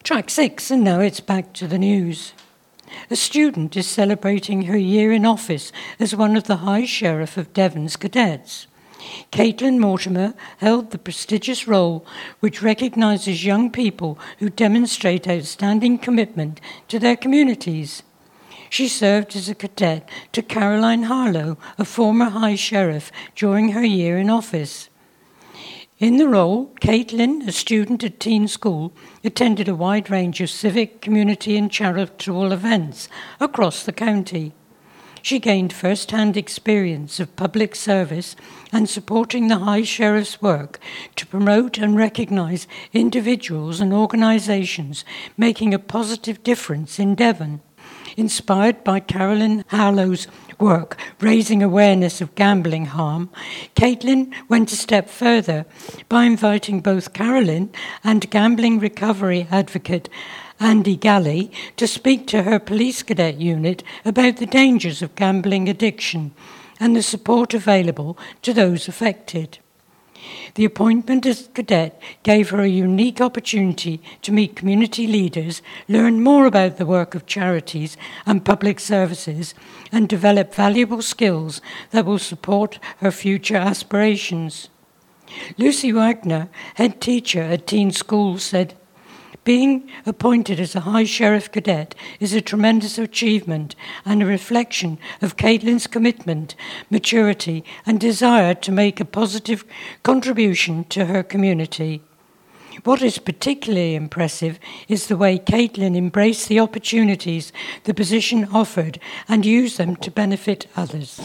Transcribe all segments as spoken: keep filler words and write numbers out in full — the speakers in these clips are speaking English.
Track six, and now it's back to the news. A student is celebrating her year in office as one of the High Sheriff of Devon's cadets. Caitlin Mortimer held the prestigious role which recognises young people who demonstrate outstanding commitment to their communities. She served as a cadet to Caroline Harlow, a former High Sheriff, during her year in office. In the role, Caitlin, a student at teen school, attended a wide range of civic, community and charitable events across the county. She gained first-hand experience of public service and supporting the High Sheriff's work to promote and recognise individuals and organisations making a positive difference in Devon. Inspired by Caroline Harlow's work raising awareness of gambling harm, Caitlin went a step further by inviting both Caroline and gambling recovery advocate Andy Galley to speak to her police cadet unit about the dangers of gambling addiction and the support available to those affected. The appointment as cadet gave her a unique opportunity to meet community leaders, learn more about the work of charities and public services, and develop valuable skills that will support her future aspirations. Lucy Wagner, head teacher at Teen School, said, "Being appointed as a High Sheriff cadet is a tremendous achievement and a reflection of Caitlin's commitment, maturity and desire to make a positive contribution to her community. What is particularly impressive is the way Caitlin embraced the opportunities the position offered and used them to benefit others."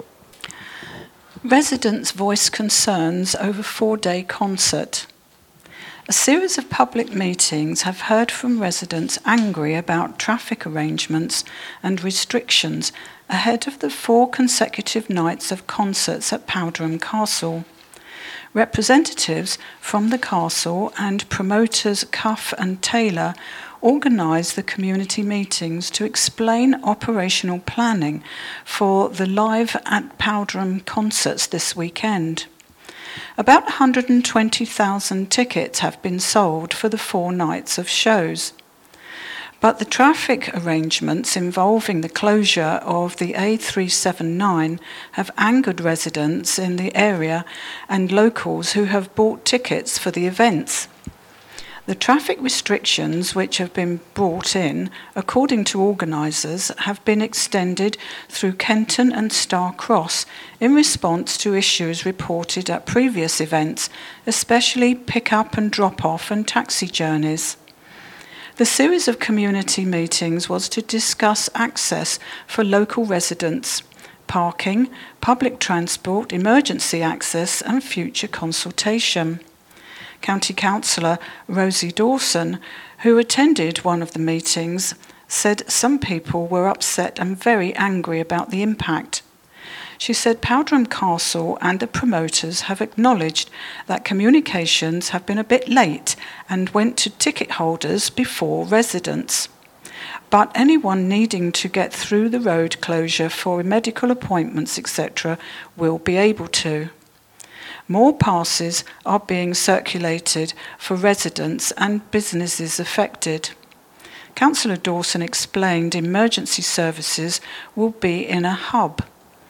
Residents voiced concerns over four-day concert. A series of public meetings have heard from residents angry about traffic arrangements and restrictions ahead of the four consecutive nights of concerts at Powderham Castle. Representatives from the castle and promoters Cuff and Taylor organised the community meetings to explain operational planning for the Live at Powderham concerts this weekend. About one hundred twenty thousand tickets have been sold for the four nights of shows. But the traffic arrangements involving the closure of the A three seventy-nine have angered residents in the area and locals who have bought tickets for the events. The traffic restrictions which have been brought in, according to organisers, have been extended through Kenton and Star Cross in response to issues reported at previous events, especially pick-up and drop-off and taxi journeys. The series of community meetings was to discuss access for local residents, parking, public transport, emergency access and future consultation. County Councillor Rosie Dawson, who attended one of the meetings, said some people were upset and very angry about the impact. She said Powderham Castle and the promoters have acknowledged that communications have been a bit late and went to ticket holders before residents. But anyone needing to get through the road closure for medical appointments, et cetera, will be able to. More passes are being circulated for residents and businesses affected. Councillor Dawson explained emergency services will be in a hub.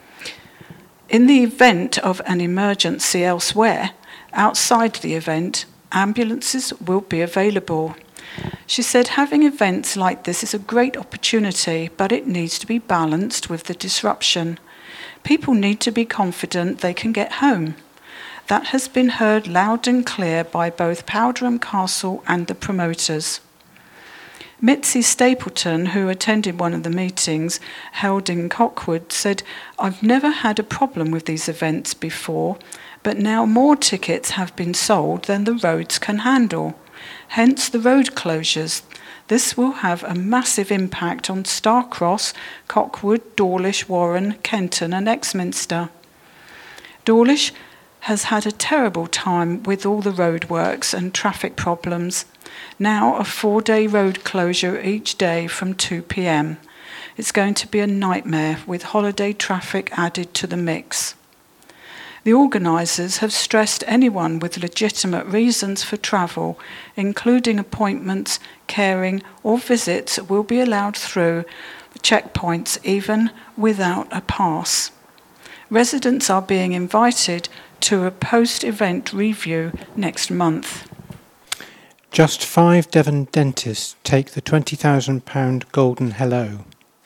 In the event of an emergency elsewhere, outside the event, ambulances will be available. She said having events like this is a great opportunity, but it needs to be balanced with the disruption. People need to be confident they can get home. That has been heard loud and clear by both Powderham Castle and the promoters. Mitzi Stapleton, who attended one of the meetings held in Cockwood, said, "I've never had a problem with these events before, but now more tickets have been sold than the roads can handle. Hence the road closures. This will have a massive impact on Starcross, Cockwood, Dawlish, Warren, Kenton and Exminster. Dawlish has had a terrible time with all the roadworks and traffic problems. Now a four-day road closure each day from two p.m. It's going to be a nightmare with holiday traffic added to the mix." The organisers have stressed anyone with legitimate reasons for travel, including appointments, caring or visits, will be allowed through checkpoints even without a pass. Residents are being invited to a post-event review next month. Just five Devon dentists take the twenty thousand pounds golden hello.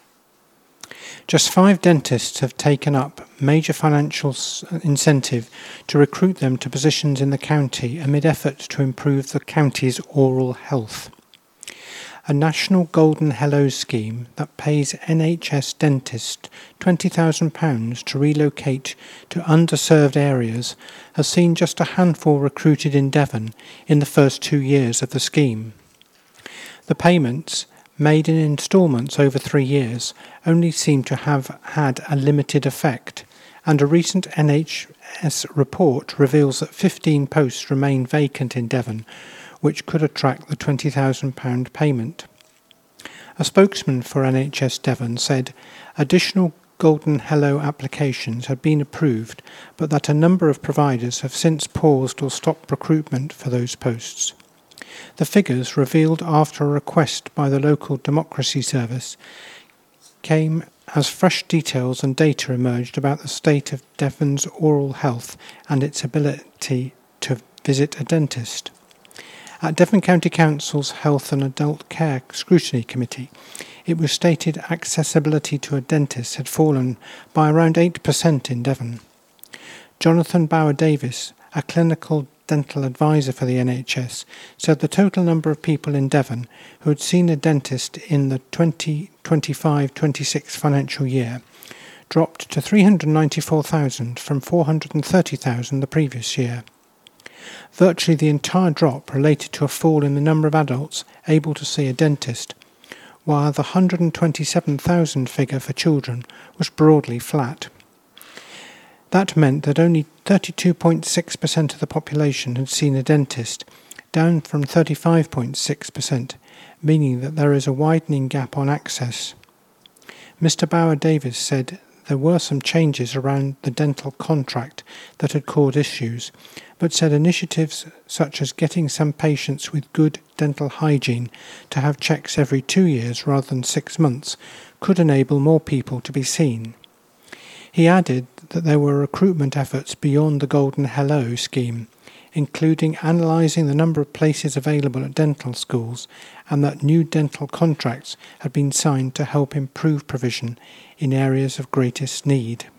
Just five dentists have taken up major financial incentive to recruit them to positions in the county amid efforts to improve the county's oral health. A national Golden Hello scheme that pays N H S dentists twenty thousand pounds to relocate to underserved areas has seen just a handful recruited in Devon in the first two years of the scheme. The payments, made in instalments over three years, only seem to have had a limited effect, and a recent N H S report reveals that fifteen posts remain vacant in Devon, which could attract the twenty thousand pounds payment. A spokesman for N H S Devon said additional Golden Hello applications had been approved, but that a number of providers have since paused or stopped recruitment for those posts. The figures, revealed after a request by the local Democracy Service, came as fresh details and data emerged about the state of Devon's oral health and its ability to visit a dentist. At Devon County Council's Health and Adult Care Scrutiny Committee, it was stated accessibility to a dentist had fallen by around eight percent in Devon. Jonathan Bauer-Davis, a clinical dental advisor for the N H S, said the total number of people in Devon who had seen a dentist in the twenty twenty-five twenty-six financial year dropped to three hundred ninety-four thousand from four hundred thirty thousand the previous year. Virtually the entire drop related to a fall in the number of adults able to see a dentist, while the one hundred twenty-seven thousand figure for children was broadly flat. That meant that only thirty-two point six percent of the population had seen a dentist, down from thirty-five point six percent, meaning that there is a widening gap on access. Mister Bauer-Davis said there were some changes around the dental contract that had caused issues, but said initiatives such as getting some patients with good dental hygiene to have checks every two years rather than six months could enable more people to be seen. He added that there were recruitment efforts beyond the Golden Hello scheme, including analysing the number of places available at dental schools, and that new dental contracts had been signed to help improve provision in areas of greatest need.